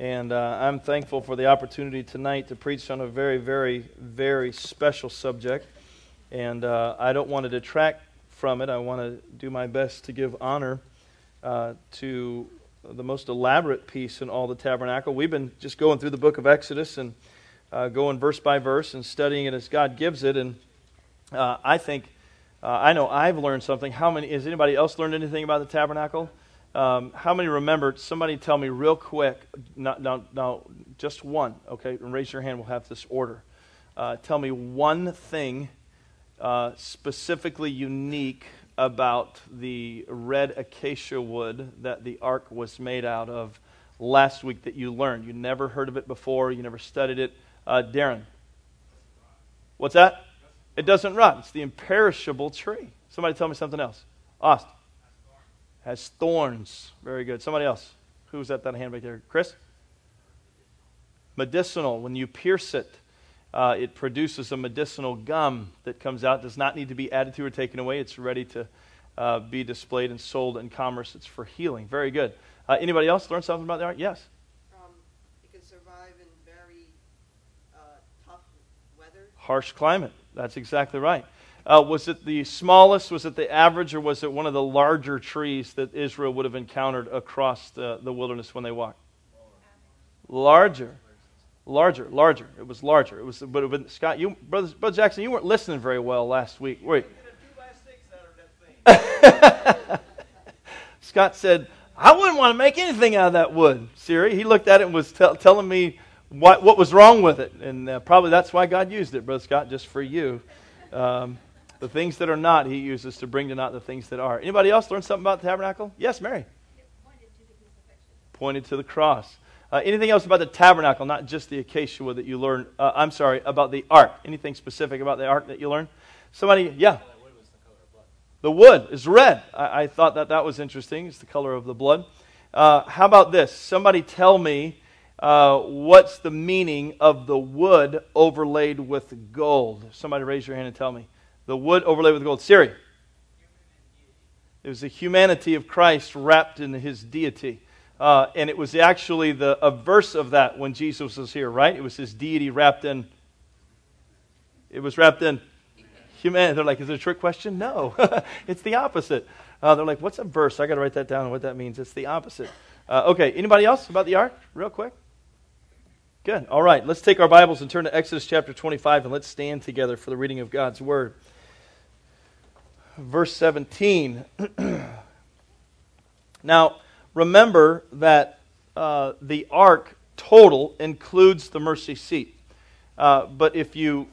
And I'm thankful for the opportunity tonight to preach on a very, very, very special subject. And I don't want to detract from it. I want to do my best to give honor to the most elaborate piece in all the tabernacle. We've been just going through the book of Exodus and going verse by verse and studying it as God gives it. And I think, I know I've learned something. Has anybody else learned anything about the tabernacle? How many remember? Somebody tell me real quick. Now, just one, okay? And raise your hand. We'll have this order. Tell me one thing specifically unique about the red acacia wood that the ark was made out of last week that you learned. You never heard of it before. You never studied it. Darren. What's that? It doesn't rot. It's the imperishable tree. Somebody tell me something else. Austin. Has thorns. Very good. Somebody else. Who's at that hand right there? Chris? Medicinal. When you pierce it, it produces a medicinal gum that comes out. Does not need to be added to or taken away. It's ready to be displayed and sold in commerce. It's for healing. Very good. Anybody else learn something about the art? Yes? It can survive in very tough weather. Harsh climate. That's exactly right. Was it the smallest, was it the average, or was it one of the larger trees that Israel would have encountered across the wilderness when they walked? Larger. It was larger. But Scott, Brother Jackson, you weren't listening very well last week. Wait. Scott said, I wouldn't want to make anything out of that wood, Siri. He looked at it and was telling me what was wrong with it. And probably that's why God used it, Brother Scott, just for you. The things that are not, He uses to bring to naught the things that are. Anybody else learn something about the tabernacle? Yes, Mary. Pointed to the cross. Anything else about the tabernacle, not just the acacia wood that you learned? About the ark. Anything specific about the ark that you learned? Somebody, yeah. The wood is red. I thought that was interesting. It's the color of the blood. How about this? Somebody tell me what's the meaning of the wood overlaid with gold? Somebody raise your hand and tell me. The wood overlaid with gold. Siri. It was the humanity of Christ wrapped in His deity. And it was actually a verse of that when Jesus was here, right? It was His deity wrapped in. It was wrapped in humanity. They're like, is it a trick question? No. It's the opposite. They're like, what's a verse? I got to write that down and what that means. It's the opposite. Okay, anybody else about the ark? Real quick. Good. All right, let's take our Bibles and turn to Exodus chapter 25 and let's stand together for the reading of God's Word. Verse 17. Now, remember that the ark total includes the mercy seat. But if you,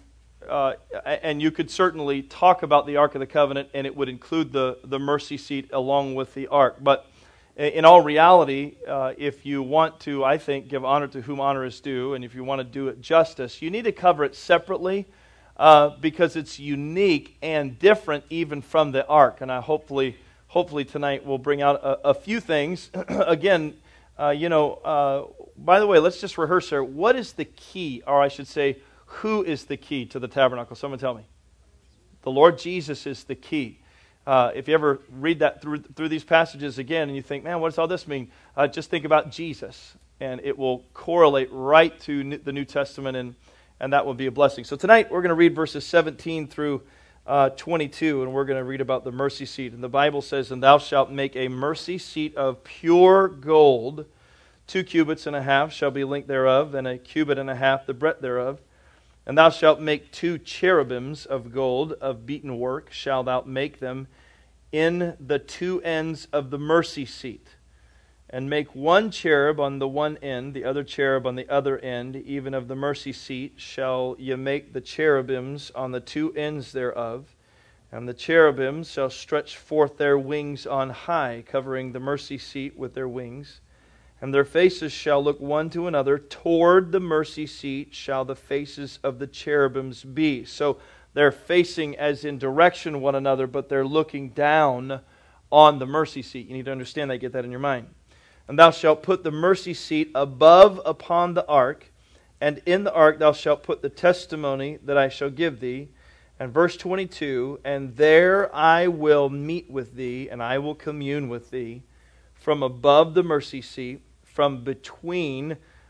and you could certainly talk about the Ark of the Covenant and it would include the mercy seat along with the ark. But in all reality, if you want to, I think, give honor to whom honor is due, and if you want to do it justice, you need to cover it separately because it's unique and different even from the ark. And I hopefully tonight we'll bring out a few things. Again, by the way, let's just rehearse here. What is the key, or I should say, who is the key to the tabernacle? Someone tell me. The Lord Jesus is the key. If you ever read that through these passages again and you think, man, what does all this mean? Just think about Jesus, and it will correlate right to the New Testament, and that will be a blessing. So tonight we're going to read verses 17 through 22, and we're going to read about the mercy seat. And the Bible says, and thou shalt make a mercy seat of pure gold, 2 cubits and a half shall be length thereof, and a cubit and a half the breadth thereof. And thou shalt make 2 cherubims of gold, of beaten work shalt thou make them in the 2 ends of the mercy seat. And make 1 cherub on the one end, the other cherub on the other end, even of the mercy seat shall ye make the cherubims on the 2 ends thereof. And the cherubims shall stretch forth their wings on high, covering the mercy seat with their wings. And their faces shall look one to another. Toward the mercy seat shall the faces of the cherubims be. So they're facing as in direction one another, but they're looking down on the mercy seat. You need to understand that, get that in your mind. And thou shalt put the mercy seat above upon the ark, and in the ark thou shalt put the testimony that I shall give thee. And verse 22, and there I will meet with thee, and I will commune with thee from above the mercy seat, from between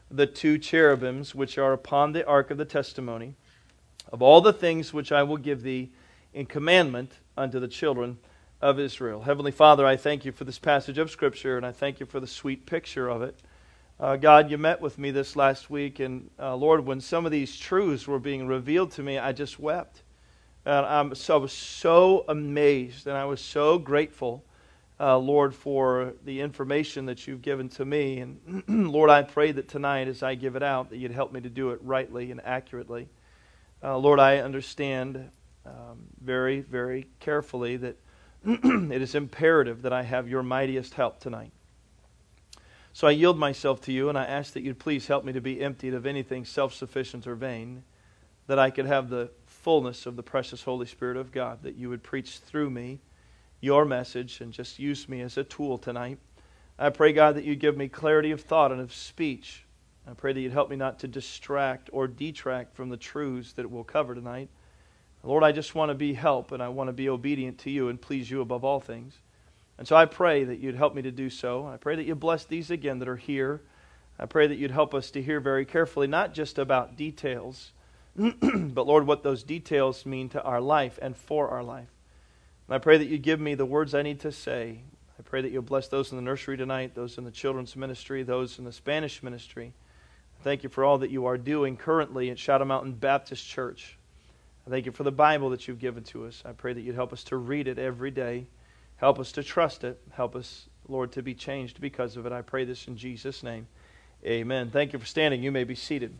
the 2 cherubims which are upon the ark of the testimony, of all the things which I will give thee in commandment unto the children of Israel. Heavenly Father, I thank you for this passage of Scripture, and I thank you for the sweet picture of it. God, you met with me this last week, and Lord, when some of these truths were being revealed to me, I just wept. And I was so amazed, and I was so grateful, Lord, for the information that you've given to me. And Lord, I pray that tonight as I give it out, that you'd help me to do it rightly and accurately. Lord, I understand very, very carefully that it is imperative that I have your mightiest help tonight. So I yield myself to you, and I ask that you'd please help me to be emptied of anything self-sufficient or vain, that I could have the fullness of the precious Holy Spirit of God, that you would preach through me your message and just use me as a tool tonight. I pray, God, that you'd give me clarity of thought and of speech. I pray that you'd help me not to distract or detract from the truths that we'll cover tonight. Lord, I just want to be help, and I want to be obedient to you and please you above all things. And so I pray that you'd help me to do so. I pray that you bless these again that are here. I pray that you'd help us to hear very carefully, not just about details, but Lord, what those details mean to our life and for our life. And I pray that you give me the words I need to say. I pray that you'll bless those in the nursery tonight, those in the children's ministry, those in the Spanish ministry. Thank you for all that you are doing currently at Shadow Mountain Baptist Church. I thank you for the Bible that you've given to us. I pray that you'd help us to read it every day. Help us to trust it. Help us, Lord, to be changed because of it. I pray this in Jesus' name. Amen. Thank you for standing. You may be seated.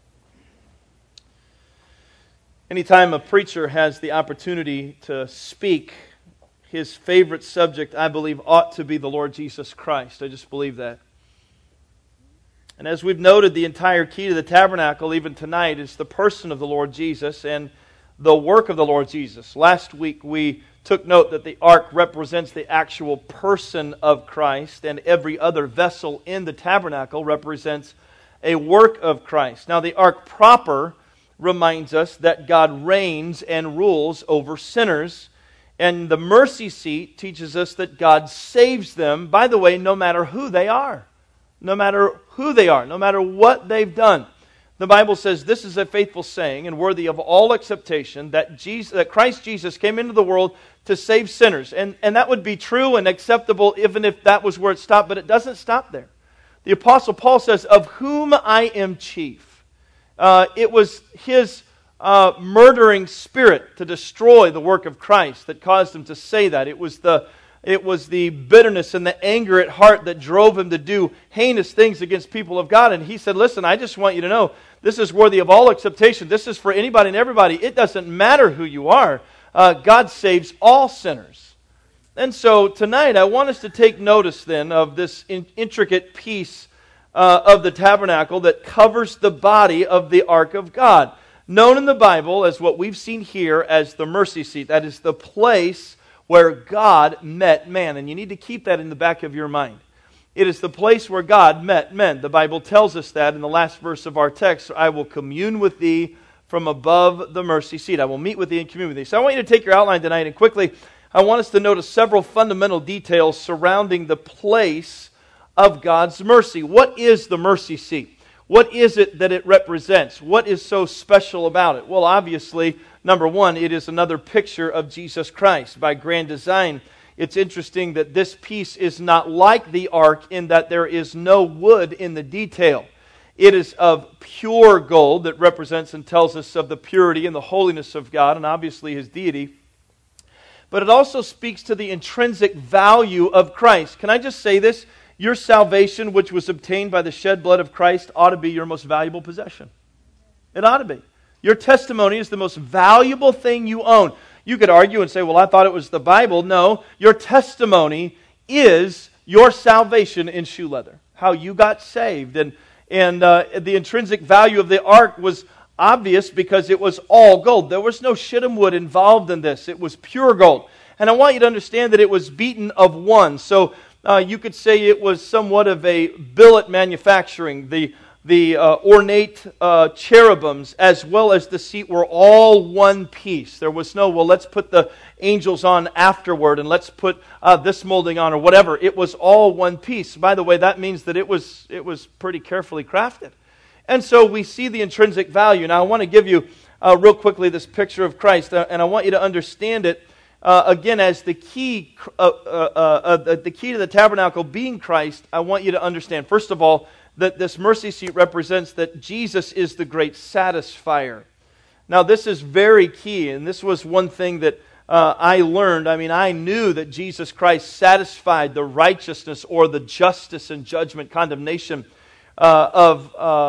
Anytime a preacher has the opportunity to speak, his favorite subject, I believe, ought to be the Lord Jesus Christ. I just believe that. And as we've noted, the entire key to the tabernacle, even tonight, is the person of the Lord Jesus and the work of the Lord Jesus. Last week we took note that the ark represents the actual person of Christ, and every other vessel in the tabernacle represents a work of Christ. Now, the ark proper reminds us that God reigns and rules over sinners, and the mercy seat teaches us that God saves them, by the way, no matter who they are. No matter who they are, no matter what they've done. The Bible says this is a faithful saying and worthy of all acceptation, that Christ Jesus came into the world to save sinners. And that would be true and acceptable even if that was where it stopped, but it doesn't stop there. The Apostle Paul says, of whom I am chief. It was his murdering spirit to destroy the work of Christ that caused him to say that. It was the bitterness and the anger at heart that drove him to do heinous things against people of God. And he said, listen, I just want you to know, this is worthy of all acceptation. This is for anybody and everybody. It doesn't matter who you are. God saves all sinners. And so tonight I want us to take notice then of this intricate piece of the tabernacle that covers the body of the ark of God, known in the Bible as what we've seen here as the mercy seat. That is the place where God met man. And you need to keep that in the back of your mind. It is the place where God met men. The Bible tells us that in the last verse of our text. I will commune with thee from above the mercy seat. I will meet with thee and commune with thee. So I want you to take your outline tonight, and quickly, I want us to notice several fundamental details surrounding the place of God's mercy. What is the mercy seat? What is it that it represents? What is so special about it? Well, obviously, number one, it is another picture of Jesus Christ. By grand design, it's interesting that this piece is not like the ark in that there is no wood in the detail. It is of pure gold that represents and tells us of the purity and the holiness of God and obviously His deity. But it also speaks to the intrinsic value of Christ. Can I just say this? Your salvation, which was obtained by the shed blood of Christ, ought to be your most valuable possession. It ought to be. Your testimony is the most valuable thing you own. You could argue and say, well, I thought it was the Bible. No, your testimony is your salvation in shoe leather. How you got saved. And the intrinsic value of the ark was obvious because it was all gold. There was no shittim wood involved in this. It was pure gold. And I want you to understand that it was beaten of one. So you could say it was somewhat of a billet manufacturing. The ornate cherubims as well as the seat were all one piece. There was no, well, let's put the angels on afterward and let's put this molding on or whatever. It was all one piece. By the way, that means that it was pretty carefully crafted. And so we see the intrinsic value. Now I want to give you real quickly this picture of Christ, and I want you to understand it again as the key to the tabernacle being Christ. I want you to understand, first of all, that this mercy seat represents that Jesus is the great satisfier. Now this is very key, and this was one thing that I learned. I mean, I knew that Jesus Christ satisfied the righteousness or the justice and judgment, condemnation of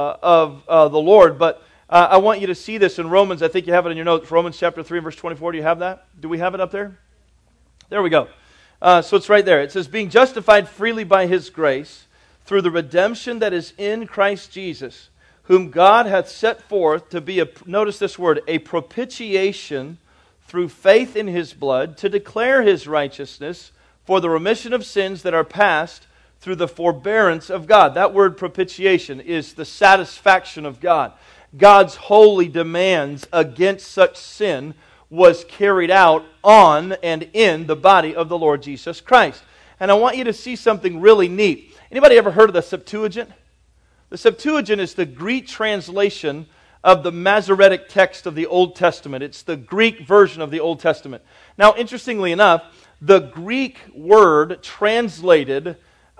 the Lord. But I want you to see this in Romans. I think you have it in your notes. Romans chapter 3 and verse 24. Do you have that? Do we have it up there? There we go. So it's right there. It says, being justified freely by His grace through the redemption that is in Christ Jesus, whom God hath set forth to be, notice this word, a propitiation through faith in His blood, to declare His righteousness for the remission of sins that are past through the forbearance of God. That word propitiation is the satisfaction of God. God's holy demands against such sin was carried out on and in the body of the Lord Jesus Christ. And I want you to see something really neat. Anybody ever heard of the Septuagint? The Septuagint is the Greek translation of the Masoretic text of the Old Testament. It's the Greek version of the Old Testament. Now, interestingly enough, the Greek word translated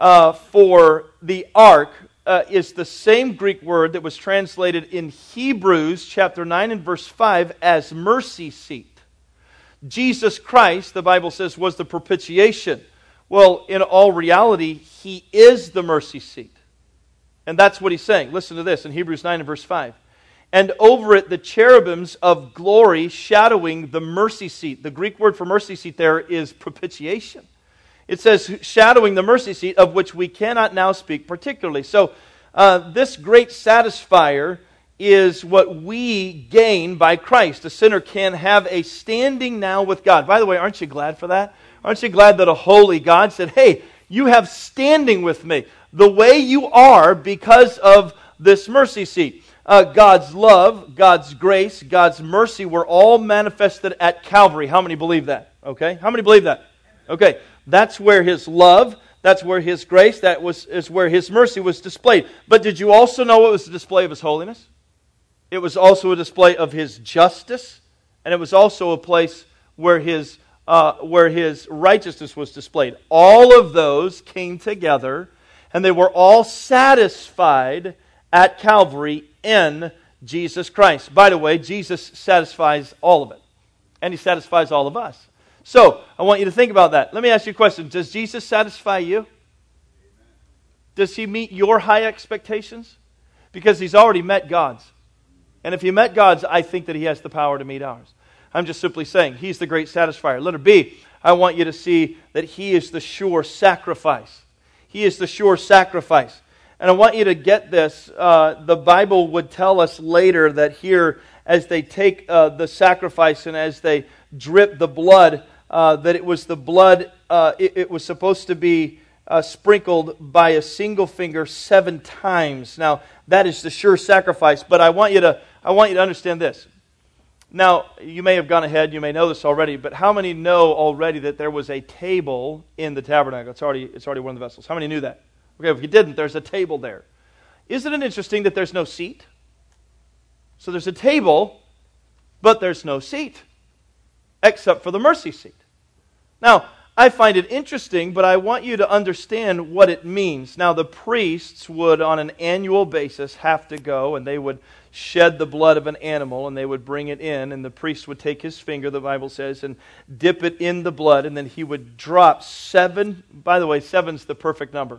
for the ark is the same Greek word that was translated in Hebrews chapter 9 and verse 5 as mercy seat. Jesus Christ, the Bible says, was the propitiation. Well, in all reality, He is the mercy seat. And that's what He's saying. Listen to this in Hebrews 9 and verse 5. And over it the cherubims of glory shadowing the mercy seat. The Greek word for mercy seat there is propitiation. It says shadowing the mercy seat, of which we cannot now speak particularly. So this great satisfier is what we gain by Christ. A sinner can have a standing now with God. By the way, aren't you glad for that? Aren't you glad that a holy God said, hey, you have standing with me the way you are because of this mercy seat. God's love, God's grace, God's mercy were all manifested at Calvary. How many believe that? Okay, how many believe that? Okay, that's where His love, that's where His grace, is where His mercy was displayed. But did you also know it was a display of His holiness? It was also a display of His justice, and it was also a place where His righteousness was displayed. All of those came together, and they were all satisfied at Calvary in Jesus Christ. By the way, Jesus satisfies all of it, and He satisfies all of us. So, I want you to think about that. Let me ask you a question. Does Jesus satisfy you? Does He meet your high expectations? Because He's already met God's. And if He met God's, I think that He has the power to meet ours. I'm just simply saying, He's the great satisfier. Letter B, I want you to see that He is the sure sacrifice. He is the sure sacrifice. And I want you to get this. The Bible would tell us later that here, as they take the sacrifice and as they drip the blood, that it was the blood, it was supposed to be sprinkled by a single finger 7 times. Now, that is the sure sacrifice. But I want you to understand this. Now, you may have gone ahead, you may know this already, but how many know already that there was a table in the tabernacle? It's already one of the vessels. How many knew that? Okay, if you didn't, there's a table there. Isn't it interesting that there's no seat? So there's a table, but there's no seat, except for the mercy seat. Now, I find it interesting, but I want you to understand what it means. Now, the priests would, on an annual basis, have to go, and they would shed the blood of an animal, and they would bring it in, and the priest would take his finger, the Bible says, and dip it in the blood, and then he would drop 7. By the way, 7's the perfect number.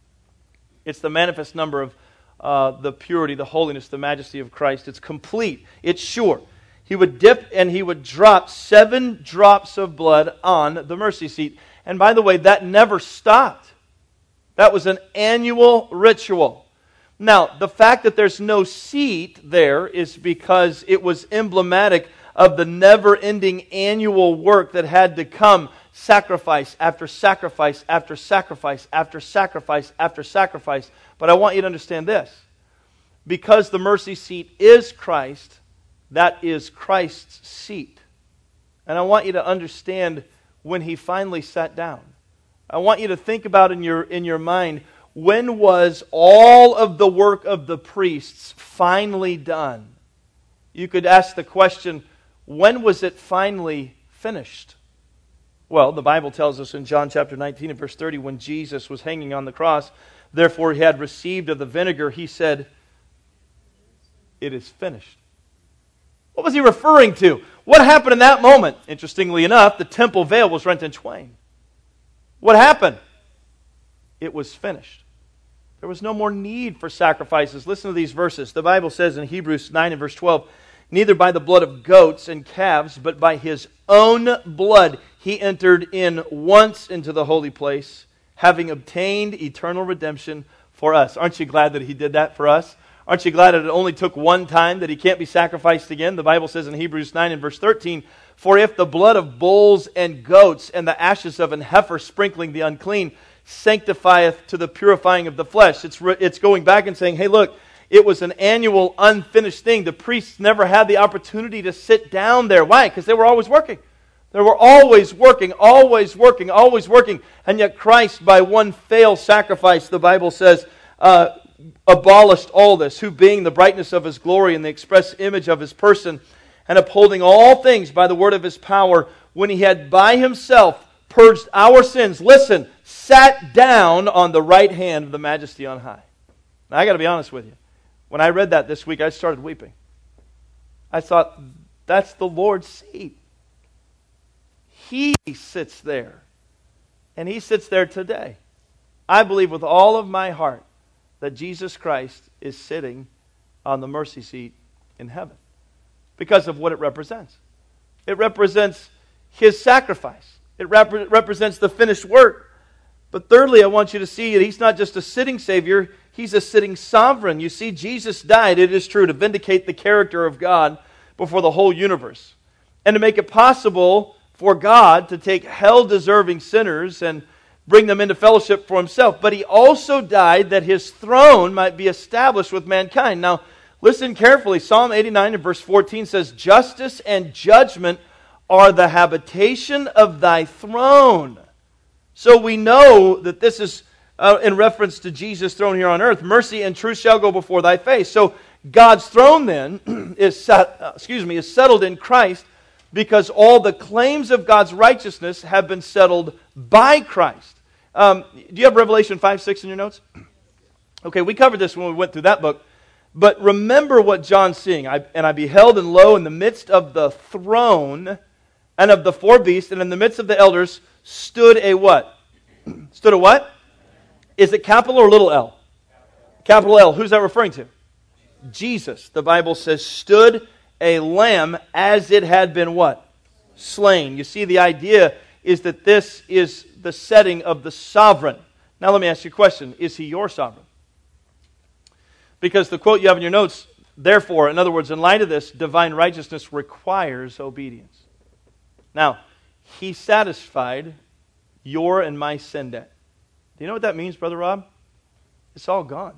It's the manifest number of the purity, the holiness, the majesty of Christ. It's complete. It's sure. He would dip and he would drop 7 drops of blood on the mercy seat. And by the way, that never stopped. That was an annual ritual. Now, the fact that there's no seat there is because it was emblematic of the never-ending annual work that had to come, sacrifice after sacrifice after sacrifice after sacrifice after sacrifice. But I want you to understand this. Because the mercy seat is Christ, that is Christ's seat. And I want you to understand when He finally sat down. I want you to think about in your mind when was all of the work of the priests finally done? You could ask the question, when was it finally finished? Well, the Bible tells us in John chapter 19 and verse 30, when Jesus was hanging on the cross, therefore he had received of the vinegar, he said, "It is finished." What was he referring to? What happened in that moment? Interestingly enough, the temple veil was rent in twain. What happened? It was finished. There was no more need for sacrifices. Listen to these verses. The Bible says in Hebrews 9 and verse 12, "Neither by the blood of goats and calves, but by His own blood He entered in once into the holy place, having obtained eternal redemption for us." Aren't you glad that He did that for us? Aren't you glad that it only took one time, that He can't be sacrificed again? The Bible says in Hebrews 9 and verse 13, "For if the blood of bulls and goats and the ashes of an heifer sprinkling the unclean sanctifieth to the purifying of the flesh." It's going back and saying, hey, look, it was an annual unfinished thing. The priests never had the opportunity to sit down there. Why? Because they were always working. They were always working, always working, always working. And yet Christ, by one failed sacrifice, the Bible says, abolished all this, who being the brightness of His glory and the express image of His person, and upholding all things by the word of His power, when He had by Himself purged our sins, listen, sat down on the right hand of the Majesty on high. Now, I got to be honest with you. When I read that this week, I started weeping. I thought, that's the Lord's seat. He sits there. And He sits there today. I believe with all of my heart that Jesus Christ is sitting on the mercy seat in heaven because of what it represents. It represents His sacrifice. It represents the finished work. But thirdly, I want you to see that He's not just a sitting Savior, He's a sitting sovereign. You see, Jesus died, it is true, to vindicate the character of God before the whole universe. And to make it possible for God to take hell-deserving sinners and bring them into fellowship for Himself. But He also died that His throne might be established with mankind. Now, listen carefully. Psalm 89 and verse 14 says, "Justice and judgment are the habitation of Thy throne." So we know that this is in reference to Jesus' throne here on earth. "Mercy and truth shall go before Thy face." So God's throne then is settled in Christ, because all the claims of God's righteousness have been settled by Christ. Do you have Revelation 5:6 in your notes? Okay, we covered this when we went through that book. But remember what John's seeing. I beheld, and lo, in the midst of the throne and of the four beasts, and in the midst of the elders, stood a what? Stood a what? Is it capital or little l? Capital L. Who's that referring to? Jesus. The Bible says, stood a lamb as it had been what? Slain. You see, the idea is that this is the setting of the sovereign. Now let me ask you a question. Is He your sovereign? Because the quote you have in your notes, therefore, in other words, in light of this, divine righteousness requires obedience. Now, He satisfied your and my sin debt. Do you know what that means, Brother Rob? It's all gone.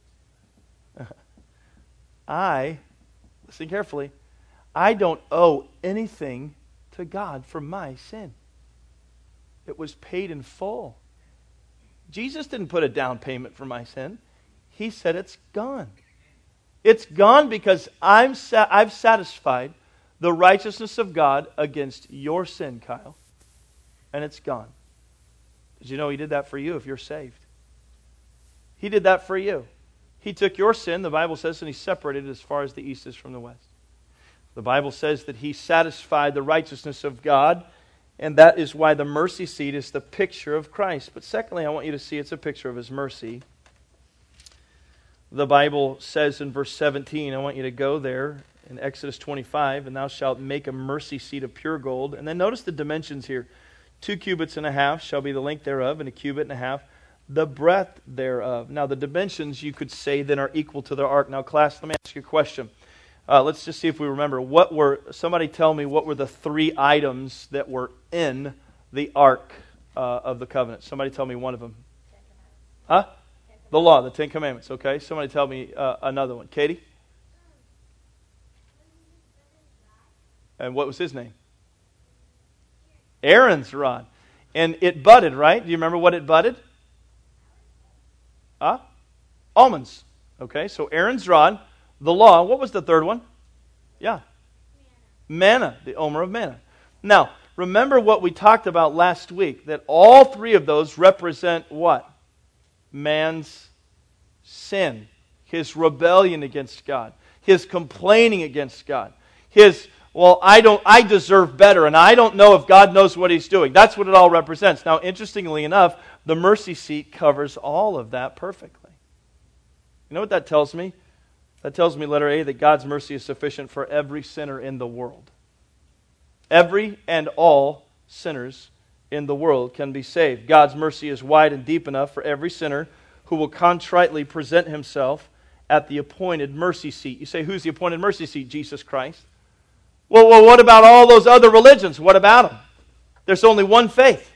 Listen carefully, I don't owe anything to God for my sin. It was paid in full. Jesus didn't put a down payment for my sin. He said it's gone. It's gone because I've satisfied the righteousness of God against your sin, Kyle. And it's gone. Did you know He did that for you if you're saved? He did that for you. He took your sin, the Bible says, and He separated it as far as the east is from the west. The Bible says that He satisfied the righteousness of God, and that is why the mercy seat is the picture of Christ. But secondly, I want you to see it's a picture of His mercy. The Bible says in verse 17, I want you to go there in Exodus 25, "And thou shalt make a mercy seat of pure gold." And then notice the dimensions here. 2 cubits and a half shall be the length thereof, and 1.5 cubits the breadth thereof. Now the dimensions, you could say, then are equal to the ark. Now class, let me ask you a question. Let's just see if we remember. Somebody tell me what were the 3 items that were in the ark of the covenant? Somebody tell me one of them. Huh? The law, the 10 Commandments. Okay, somebody tell me another one. Katie? And what was his name? Aaron's rod. And it budded, right? Do you remember what it budded? Almonds. Okay, so Aaron's rod, the law. What was the third one? Yeah. Manna, the omer of manna. Now, remember what we talked about last week, that all three of those represent what? Man's sin, his rebellion against God, his complaining against God, his, well, I deserve better, and I don't know if God knows what He's doing. That's what it all represents. Now, interestingly enough, the mercy seat covers all of that perfectly. You know what that tells me? That tells me, letter A, that God's mercy is sufficient for every sinner in the world. Every and all sinners in the world can be saved. God's mercy is wide and deep enough for every sinner who will contritely present himself at the appointed mercy seat. You say, who's the appointed mercy seat? Jesus Christ. Well, what about all those other religions? What about them? There's only one faith.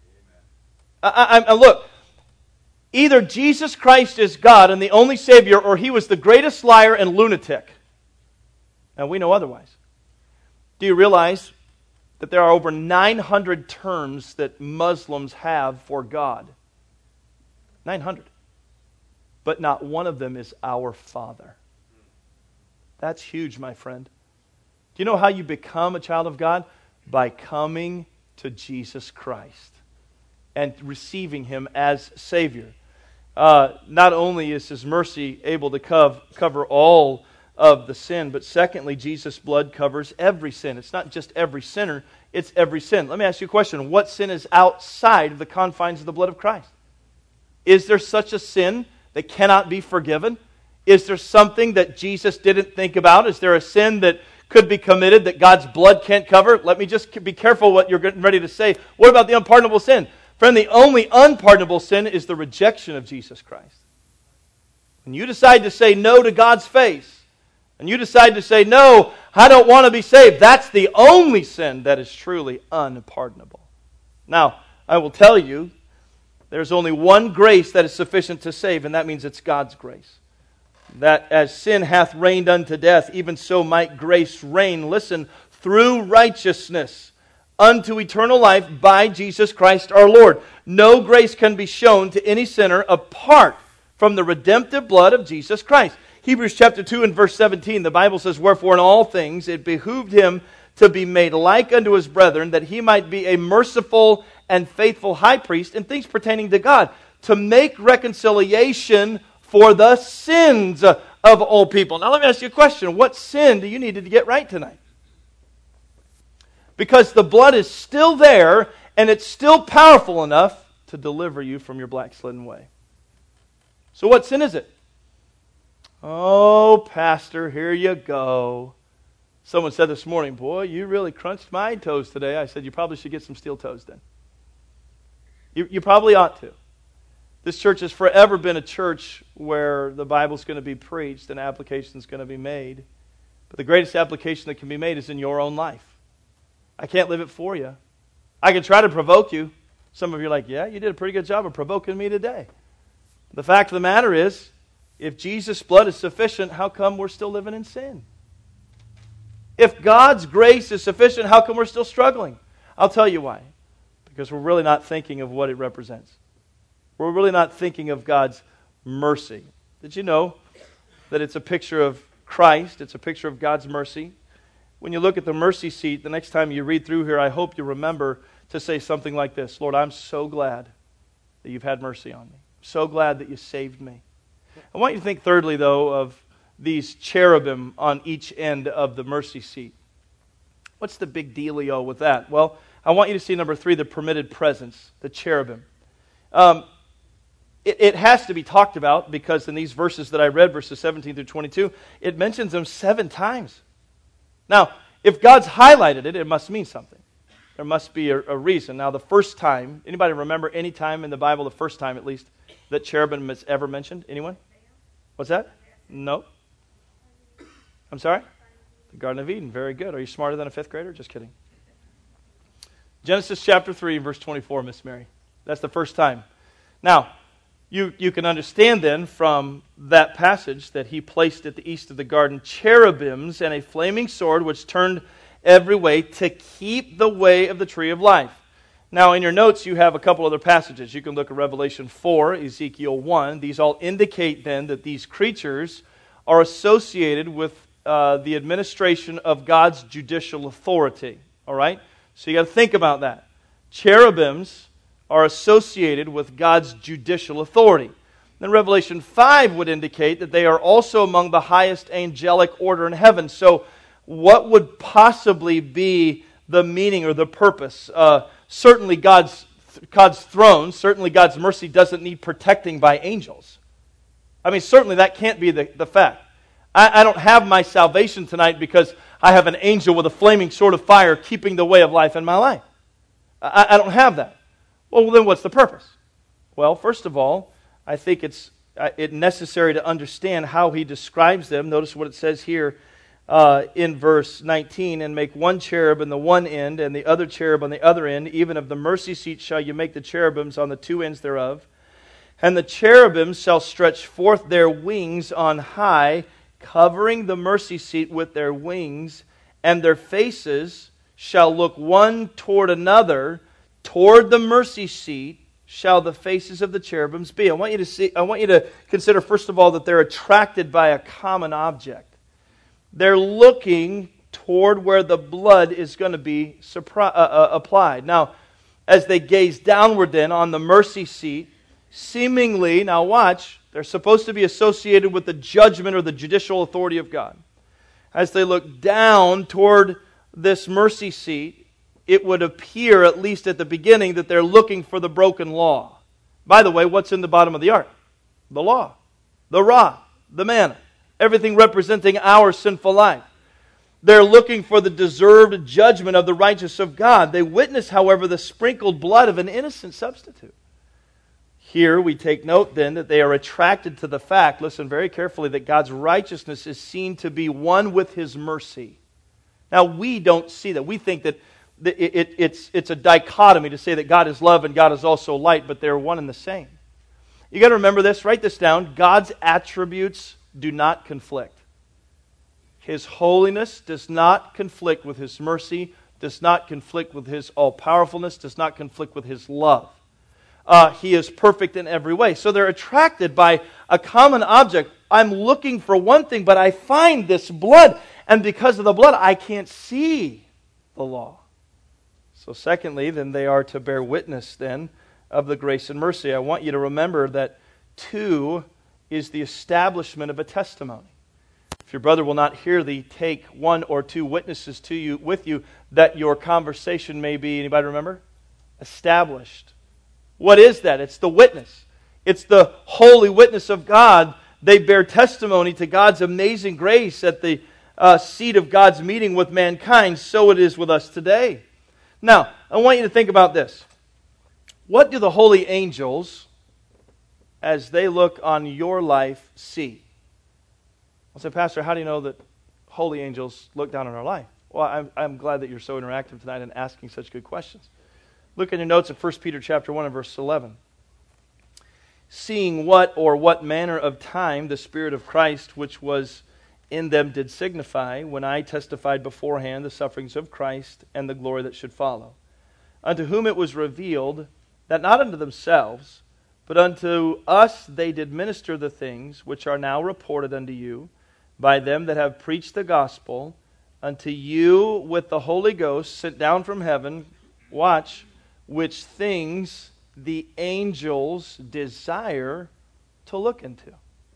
Look, either Jesus Christ is God and the only Savior, or He was the greatest liar and lunatic. And we know otherwise. Do you realize that there are over 900 terms that Muslims have for God? 900. But not one of them is our Father. That's huge, my friend. Do you know how you become a child of God? By coming to Jesus Christ and receiving Him as Savior. Not only is His mercy able to cover all of the sin, but secondly, Jesus' blood covers every sin. It's not just every sinner, it's every sin. Let me ask you a question. What sin is outside of the confines of the blood of Christ? Is there such a sin that cannot be forgiven? Is there something that Jesus didn't think about? Is there a sin that could be committed that God's blood can't cover? Let me just be careful what you're getting ready to say. What about the unpardonable sin? Friend, the only unpardonable sin is the rejection of Jesus Christ. When you decide to say no to God's face, and you decide to say, no, I don't want to be saved, that's the only sin that is truly unpardonable. Now, I will tell you, there's only one grace that is sufficient to save, and that means it's God's grace. That as sin hath reigned unto death, even so might grace reign, listen, through righteousness unto eternal life by Jesus Christ our Lord. No grace can be shown to any sinner apart from the redemptive blood of Jesus Christ. Hebrews chapter 2 and verse 17, the Bible says, wherefore in all things it behooved Him to be made like unto His brethren, that He might be a merciful and faithful high priest in things pertaining to God, to make reconciliation for the sins of all people. Now let me ask you a question. What sin do you need to get right tonight? Because the blood is still there, and it's still powerful enough to deliver you from your backslidden way. So what sin is it? Oh, Pastor, here you go. Someone said this morning, boy, you really crunched my toes today. I said, you probably should get some steel toes then. You probably ought to. This church has forever been a church where the Bible's going to be preached and application's going to be made. But the greatest application that can be made is in your own life. I can't live it for you. I can try to provoke you. Some of you are like, yeah, you did a pretty good job of provoking me today. The fact of the matter is, if Jesus' blood is sufficient, how come we're still living in sin? If God's grace is sufficient, how come we're still struggling? I'll tell you why. Because we're really not thinking of what it represents. We're really not thinking of God's mercy. Did you know that it's a picture of Christ? It's a picture of God's mercy. When you look at the mercy seat, the next time you read through here, I hope you remember to say something like this. Lord, I'm so glad that you've had mercy on me. So glad that you saved me. I want you to think thirdly, though, of these cherubim on each end of the mercy seat. What's the big dealio with that? Well, I want you to see number 3, the permitted presence, the cherubim. It has to be talked about because in these verses that I read, verses 17 through 22, it mentions them 7 times. Now, if God's highlighted it, it must mean something. There must be a reason. Now, the first time, anybody remember any time in the Bible, the first time at least, that cherubim is ever mentioned? Anyone? What's that? No. I'm sorry? The Garden of Eden. Very good. Are you smarter than a 5th grader? Just kidding. Genesis chapter 3, verse 24, Miss Mary. That's the first time. Now, you can understand then from that passage that He placed at the east of the garden cherubims and a flaming sword which turned every way to keep the way of the tree of life. Now, in your notes, you have a couple other passages. You can look at Revelation 4, Ezekiel 1. These all indicate then that these creatures are associated with the administration of God's judicial authority. All right? So you got to think about that. Cherubims are associated with God's judicial authority. Then Revelation 5 would indicate that they are also among the highest angelic order in heaven. So what would possibly be the meaning or the purpose? Certainly God's throne, certainly God's mercy doesn't need protecting by angels. I mean, certainly that can't be the fact. I don't have my salvation tonight because I have an angel with a flaming sword of fire keeping the way of life in my life. I don't have that. Well, then what's the purpose? Well, first of all, I think it's necessary to understand how he describes them. Notice what it says here in verse 19, and make one cherub in the one end, and the other cherub on the other end. Even of the mercy seat shall you make the cherubims on the two ends thereof. And the cherubims shall stretch forth their wings on high, covering the mercy seat with their wings, and their faces shall look one toward another. Toward the mercy seat shall the faces of the cherubims be. I want you to consider, first of all, that they're attracted by a common object. They're looking toward where the blood is going to be applied. Now, as they gaze downward then on the mercy seat, seemingly, now watch, they're supposed to be associated with the judgment or the judicial authority of God. As they look down toward this mercy seat, it would appear, at least at the beginning, that they're looking for the broken law. By the way, what's in the bottom of the ark? The law, the rod, the manna. Everything representing our sinful life. They're looking for the deserved judgment of the righteous of God. They witness, however, the sprinkled blood of an innocent substitute. Here we take note then that they are attracted to the fact, listen very carefully, that God's righteousness is seen to be one with His mercy. Now we don't see that. We think that it's a dichotomy to say that God is love and God is also light, but they're one and the same. You got to remember this, write this down. God's attributes do not conflict. His holiness does not conflict with His mercy, does not conflict with His all-powerfulness, does not conflict with His love. He is perfect in every way. So they're attracted by a common object. I'm looking for one thing, but I find this blood, and because of the blood, I can't see the law. So secondly, then they are to bear witness then of the grace and mercy. I want you to remember that 2 is the establishment of a testimony. If your brother will not hear thee, take 1 or 2 witnesses to you with you, that your conversation may be, anybody remember? Established. What is that? It's the witness. It's the holy witness of God. They bear testimony to God's amazing grace at the seat of God's meeting with mankind. So it is with us today. Now, I want you to think about this. What do the holy angels, as they look on your life, see? I'll say, Pastor, how do you know that holy angels look down on our life? Well, I'm glad that you're so interactive tonight and asking such good questions. Look in your notes at 1 Peter chapter 1 and verse 11. Seeing what manner of time the Spirit of Christ which was in them did signify, when I testified beforehand the sufferings of Christ and the glory that should follow. Unto whom it was revealed that not unto themselves, but unto us they did minister the things which are now reported unto you by them that have preached the gospel, unto you with the Holy Ghost sent down from heaven, watch, which things the angels desire to look into.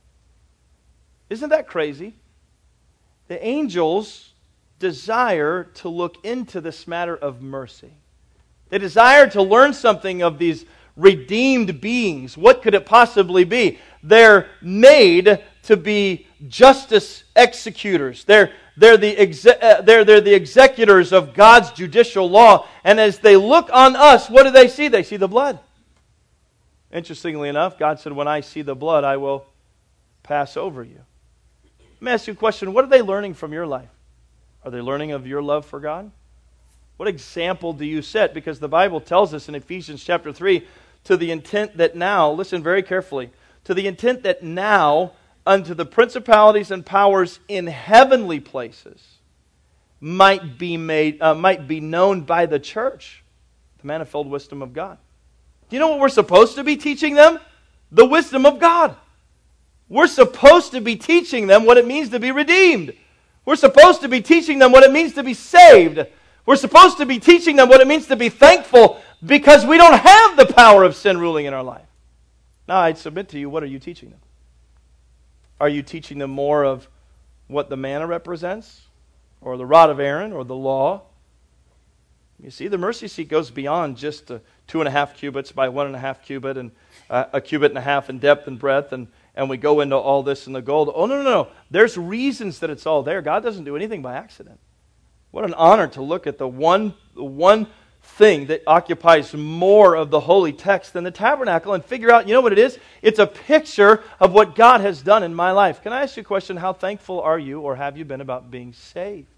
Isn't that crazy? The angels desire to look into this matter of mercy. They desire to learn something of these redeemed beings. What could it possibly be? They're made to be justice executors. They're the executors of God's judicial law. And as they look on us, what do they see? They see the blood. Interestingly enough, God said, when I see the blood, I will pass over you. Let me ask you a question. What are they learning from your life? Are they learning of your love for God? What example do you set? Because the Bible tells us in Ephesians chapter 3, to the intent that now, listen very carefully, to the intent that now unto the principalities and powers in heavenly places might be known by the church. manifold wisdom of God. Do you know what we're supposed to be teaching them? The wisdom of God. We're supposed to be teaching them what it means to be redeemed. We're supposed to be teaching them what it means to be saved. We're supposed to be teaching them what it means to be thankful because we don't have the power of sin ruling in our life. Now, I'd submit to you, what are you teaching them? Are you teaching them more of what the manna represents, or the rod of Aaron, or the law? You see, the mercy seat goes beyond just 2.5 cubits by 1.5 cubit, and a cubit and a half in depth and breadth, and we go into all this in the gold. Oh, no. There's reasons that it's all there. God doesn't do anything by accident. What an honor to look at the one thing that occupies more of the holy text than the tabernacle and figure out, you know what it is? It's a picture of what God has done in my life. Can I ask you a question? How thankful are you, or have you been, about being saved?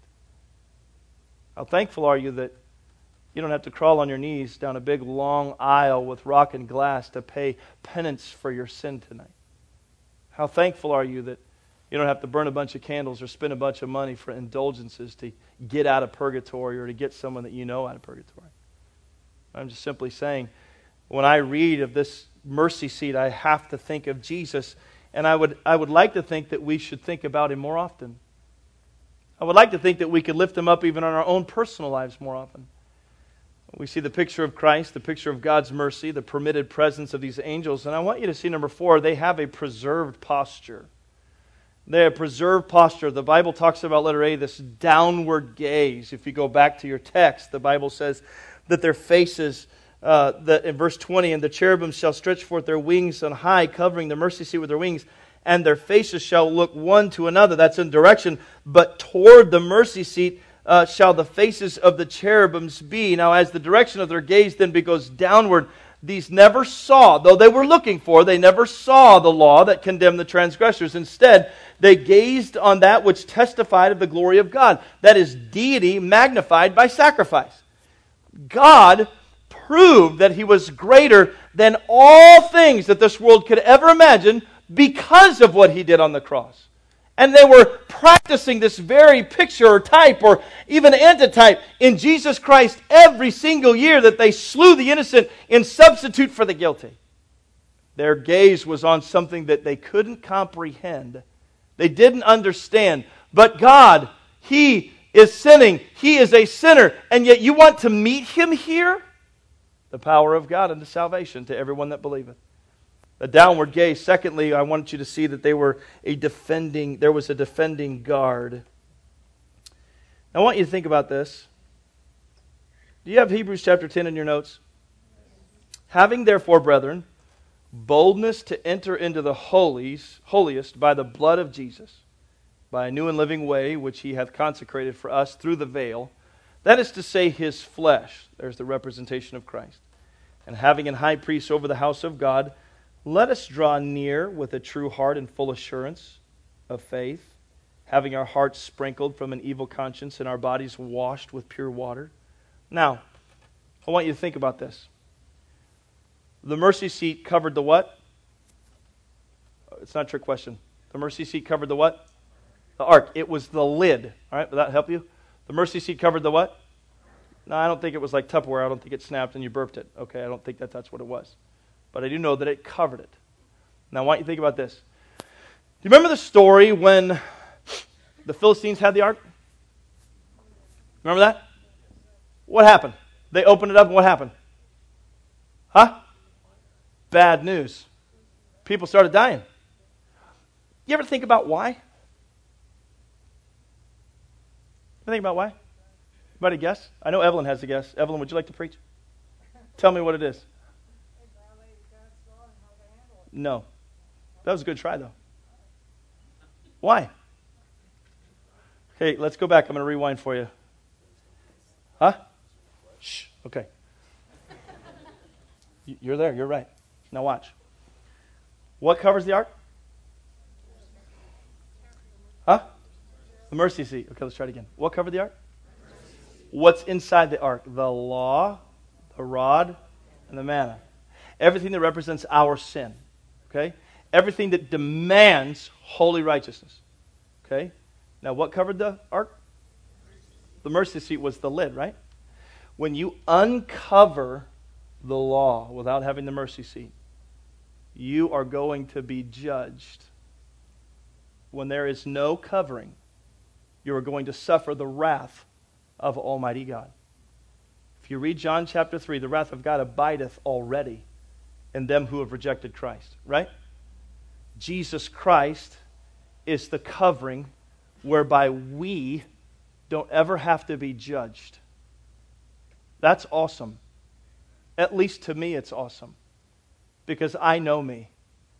How thankful are you that you don't have to crawl on your knees down a big long aisle with rock and glass to pay penance for your sin tonight? How thankful are you that you don't have to burn a bunch of candles or spend a bunch of money for indulgences to get out of purgatory or to get someone that you know out of purgatory? I'm just simply saying, when I read of this mercy seat, I have to think of Jesus, and I would like to think that we should think about Him more often. I would like to think that we could lift Him up even in our own personal lives more often. We see the picture of Christ, the picture of God's mercy, the permitted presence of these angels, and I want you to see number 4, they have a preserved posture. They have preserved posture. The Bible talks about, letter A, this downward gaze. If you go back to your text, the Bible says that their faces, that in verse 20, and the cherubim shall stretch forth their wings on high, covering the mercy seat with their wings, and their faces shall look one to another. That's in direction, but toward the mercy seat shall the faces of the cherubims be. Now, as the direction of their gaze then goes downward, these never saw, though they were looking for, they never saw the law that condemned the transgressors. Instead, they gazed on that which testified of the glory of God. That is deity magnified by sacrifice. God proved that He was greater than all things that this world could ever imagine because of what He did on the cross. And they were practicing this very picture or type or even antitype in Jesus Christ every single year that they slew the innocent in substitute for the guilty. Their gaze was on something that they couldn't comprehend. They didn't understand. But God, He is sinning. He is a sinner. And yet you want to meet Him here? The power of God unto salvation to everyone that believeth. A downward gaze. Secondly, I want you to see that there was a defending guard. I want you to think about this. Do you have Hebrews chapter 10 in your notes? Having therefore, brethren, boldness to enter into the holiest by the blood of Jesus, by a new and living way which He hath consecrated for us through the veil, that is to say, His flesh. There's the representation of Christ. And having an high priest over the house of God, let us draw near with a true heart and full assurance of faith, having our hearts sprinkled from an evil conscience and our bodies washed with pure water. Now, I want you to think about this. The mercy seat covered the what? It's not a trick question. The mercy seat covered the what? The ark. It was the lid. All right, will that help you? The mercy seat covered the what? No, I don't think it was like Tupperware. I don't think it snapped and you burped it. Okay, I don't think that's what it was. But I do know that it covered it. Now I want you to think about this. Do you remember the story when the Philistines had the ark? Remember that? What happened? They opened it up and what happened? Huh? Bad news. People started dying. You ever think about why? You think about why? Anybody guess? I know Evelyn has a guess. Evelyn, would you like to preach? Tell me what it is. No. That was a good try, though. Why? Okay, let's go back. I'm going to rewind for you. Huh? Shh. Okay. You're there. You're right. Now watch. What covers the ark? Huh? The mercy seat. Okay, let's try it again. What covered the ark? What's inside the ark? The law, the rod, and the manna. Everything that represents our sin. Okay? Everything that demands holy righteousness. Okay? Now, what covered the ark? The mercy seat was the lid, right? when you uncover the law without having the mercy seat, you are going to be judged. When there is no covering, you are going to suffer the wrath of Almighty God. If you read John chapter 3, the wrath of God abideth already in them who have rejected Christ, right? Jesus Christ is the covering whereby we don't ever have to be judged. That's awesome. At least to me it's awesome. Because I know me.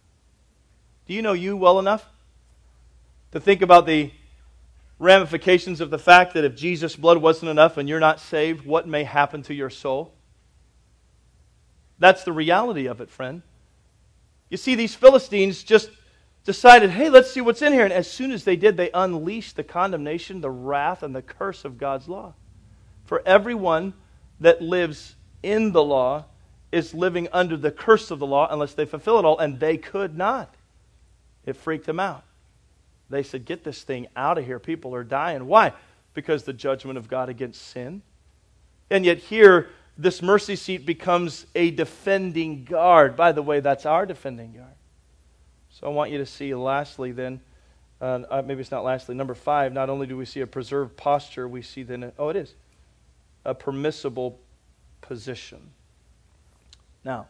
Do you know you well enough to think about the ramifications of the fact that if Jesus' blood wasn't enough and you're not saved, what may happen to your soul? That's the reality of it, friend. You see, these Philistines just decided, hey, let's see what's in here. And as soon as they did, they unleashed the condemnation, the wrath, and the curse of God's law. For everyone that lives in the law is living under the curse of the law unless they fulfill it all, and they could not. It freaked them out. They said, get this thing out of here. People are dying. Why? Because the judgment of God against sin. And yet here, this mercy seat becomes a defending guard. By the way, that's our defending guard. So I want you to see lastly then, maybe it's not lastly, number 5, not only do we see a preserved posture, we see then, it is, a permissible position. Now,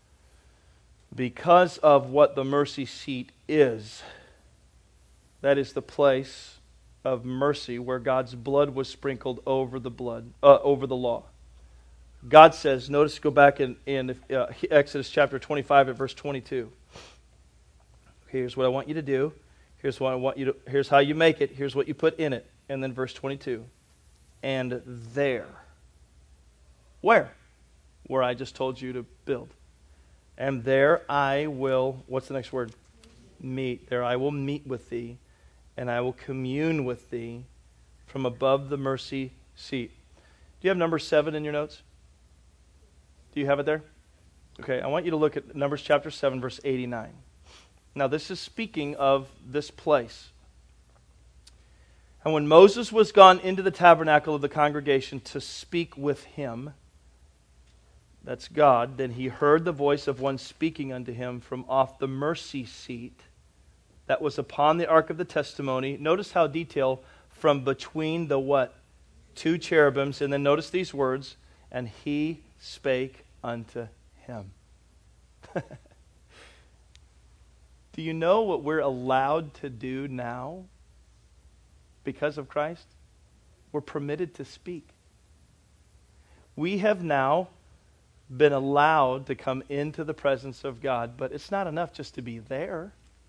because of what the mercy seat is, that is the place of mercy where God's blood was sprinkled over the law. God says, notice, go back in Exodus chapter 25 at verse 22. Here's what I want you to do. Here's how you make it. Here's what you put in it. And then verse 22. And there. Where? Where I just told you to build. And there I will, what's the next word? Meet. There I will meet with thee, and I will commune with thee from above the mercy seat. Do you have number 7 in your notes? Do you have it there? Okay, I want you to look at Numbers chapter 7, verse 89. Now this is speaking of this place. And when Moses was gone into the tabernacle of the congregation to speak with him, that's God, then he heard the voice of one speaking unto him from off the mercy seat that was upon the ark of the testimony. Notice how detailed, from between the what? 2 cherubims. And then notice these words, and he spake unto him. Do you know what we're allowed to do now because of Christ? We're permitted to speak. We have now been allowed to come into the presence of God, but it's not enough just to be there.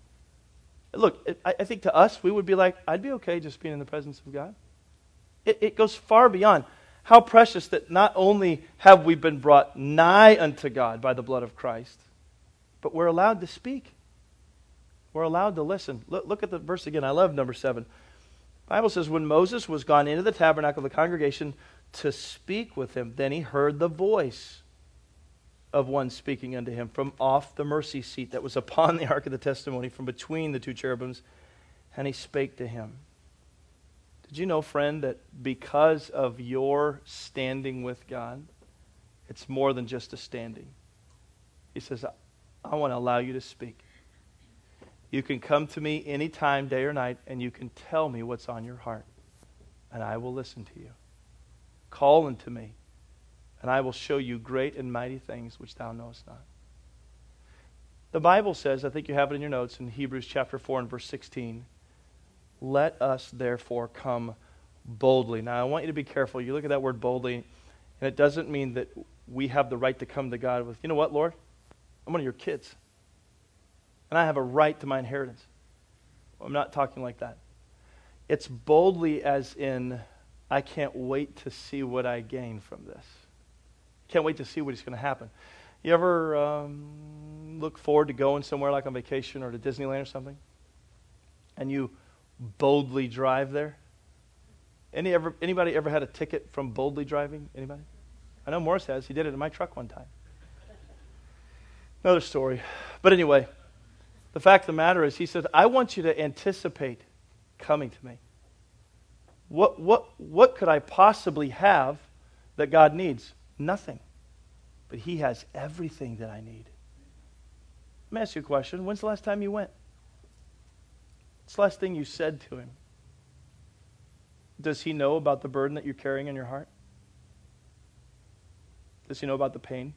Look, I think to us, we would be like, I'd be okay just being in the presence of God. It goes far beyond. How precious that not only have we been brought nigh unto God by the blood of Christ, but we're allowed to speak. We're allowed to listen. Look at the verse again. I love number 7. The Bible says, when Moses was gone into the tabernacle of the congregation to speak with him, then he heard the voice of one speaking unto him from off the mercy seat that was upon the ark of the testimony, from between the 2 cherubims, and he spake to him. Did you know, friend, that because of your standing with God, it's more than just a standing? He says, I want to allow you to speak. You can come to me anytime, day or night, and you can tell me what's on your heart, and I will listen to you. Call unto me, and I will show you great and mighty things which thou knowest not. The Bible says, I think you have it in your notes, in Hebrews chapter 4 and verse 16, let us therefore come boldly. Now, I want you to be careful. You look at that word boldly, and it doesn't mean that we have the right to come to God with, you know what, Lord? I'm one of your kids, and I have a right to my inheritance. I'm not talking like that. It's boldly as in, I can't wait to see what I gain from this. Can't wait to see what is going to happen. You ever look forward to going somewhere like on vacation or to Disneyland or something? And you boldly drive there? Anybody ever had a ticket from boldly driving? Anybody? I know Morris has. He did it in my truck one time. Another story. But anyway, the fact of the matter is, he said, I want you to anticipate coming to me. What could I possibly have that God needs? Nothing. But He has everything that I need. Let me ask you a question. When's the last time you went? What's the last thing you said to Him? Does He know about the burden that you're carrying in your heart? Does He know about the pain?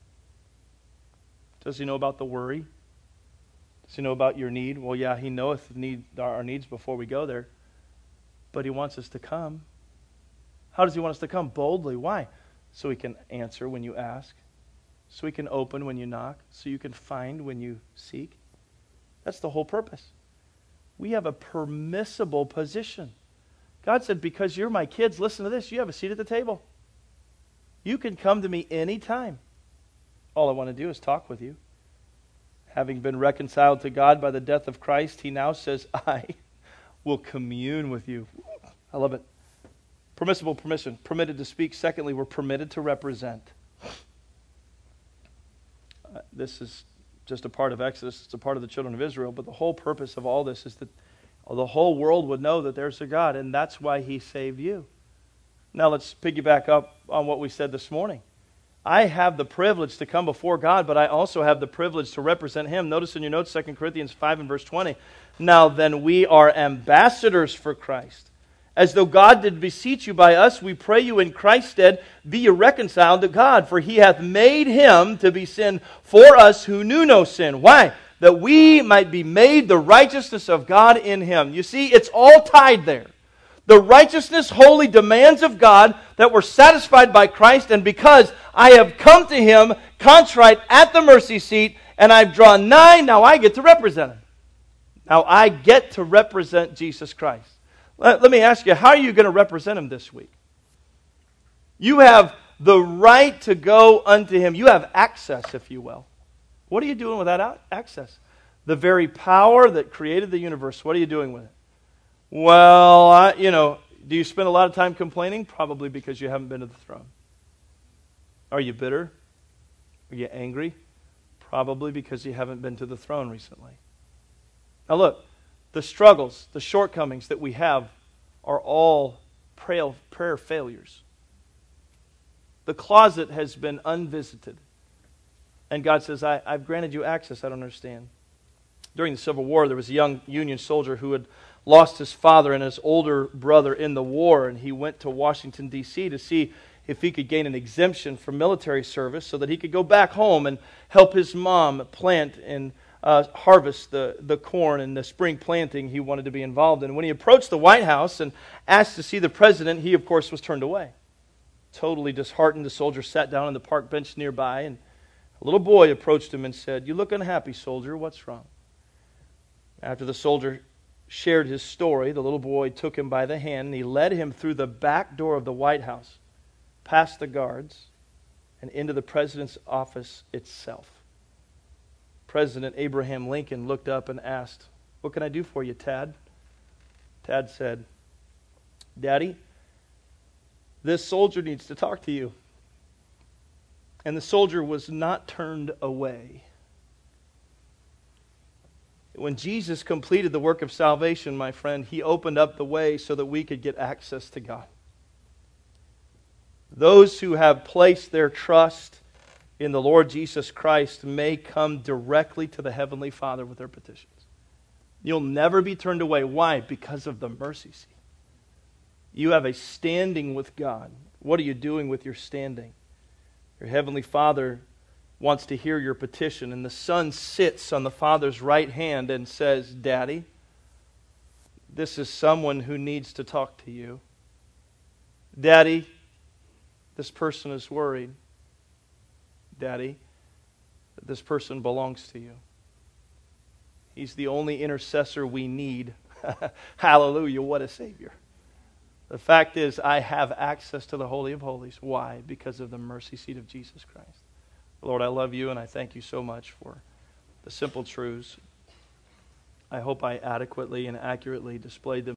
Does He know about the worry? Does He know about your need? Well, yeah, He knoweth our needs before we go there. But He wants us to come. How does He want us to come? Boldly. Why? So He can answer when you ask. So He can open when you knock. So you can find when you seek. That's the whole purpose. We have a permissible position. God said, because you're my kids, listen to this, you have a seat at the table. You can come to me anytime. All I want to do is talk with you. Having been reconciled to God by the death of Christ, He now says, I will commune with you. I love it. Permissible permission. Permitted to speak. Secondly, we're permitted to represent. This is just a part of Exodus. It's a part of the children of Israel. But the whole purpose of all this is that the whole world would know that there's a God, and that's why He saved you. Now let's piggyback up on what we said this morning. I have the privilege to come before God, but I also have the privilege to represent Him. Notice in your notes, 2 Corinthians 5 and verse 20. Now then we are ambassadors for Christ. As though God did beseech you by us, we pray you in Christ's stead, be ye reconciled to God. For He hath made Him to be sin for us who knew no sin. Why? That we might be made the righteousness of God in Him. You see, it's all tied there. The righteousness, holy demands of God that were satisfied by Christ, and because I have come to Him contrite at the mercy seat, and I've drawn nigh, now I get to represent Him. Now I get to represent Jesus Christ. Let me ask you, how are you going to represent Him this week? You have the right to go unto Him. You have access, if you will. What are you doing with that access? The very power that created the universe, what are you doing with it? Well, do you spend a lot of time complaining? Probably because you haven't been to the throne. Are you bitter? Are you angry? Probably because you haven't been to the throne recently. Now look, the struggles, the shortcomings that we have are all prayer failures. The closet has been unvisited. And God says, I've granted you access. I don't understand. During the Civil War, there was a young Union soldier who had lost his father and his older brother in the war, and he went to Washington, D.C. to see if he could gain an exemption from military service so that he could go back home and help his mom plant and harvest the corn and the spring planting he wanted to be involved in. When he approached the White House and asked to see the president, he, of course, was turned away. Totally disheartened, the soldier sat down on the park bench nearby, and a little boy approached him and said, "You look unhappy, soldier. What's wrong?" After the soldier shared his story, the little boy took him by the hand and he led him through the back door of the White House, past the guards, and into the president's office itself. President Abraham Lincoln looked up and asked, "What can I do for you, Tad?" Tad said, "Daddy, this soldier needs to talk to you." And the soldier was not turned away. When Jesus completed the work of salvation, my friend, He opened up the way so that we could get access to God. Those who have placed their trust in the Lord Jesus Christ may come directly to the Heavenly Father with their petitions. You'll never be turned away. Why? Because of the mercy seat. You have a standing with God. What are you doing with your standing? Your Heavenly Father wants to hear your petition, and the Son sits on the Father's right hand and says, "Daddy, this is someone who needs to talk to you. Daddy, this person is worried. Daddy, this person belongs to you." He's the only intercessor we need. Hallelujah, what a Savior. The fact is, I have access to the Holy of Holies. Why? Because of the mercy seat of Jesus Christ. Lord, I love you and I thank you so much for the simple truths. I hope I adequately and accurately displayed them.